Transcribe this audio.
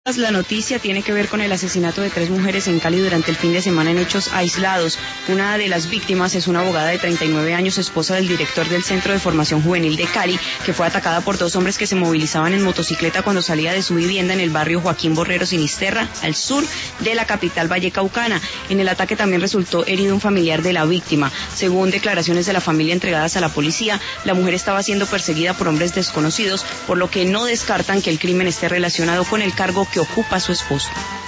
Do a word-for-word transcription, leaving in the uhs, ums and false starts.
La noticia tiene que ver con el asesinato de tres mujeres en Cali durante el fin de semana en hechos aislados. Una de las víctimas es una abogada de treinta y nueve años, esposa del director del Centro de Formación Juvenil de Cali, que fue atacada por dos hombres que se movilizaban en motocicleta cuando salía de su vivienda en el barrio Joaquín Borrero Sinisterra, al sur de la capital vallecaucana. En el ataque también resultó herido un familiar de la víctima. Según declaraciones de la familia entregadas a la policía, la mujer estaba siendo perseguida por hombres desconocidos, por lo que no descartan que el crimen esté relacionado con el cargo que ocupa su esposo.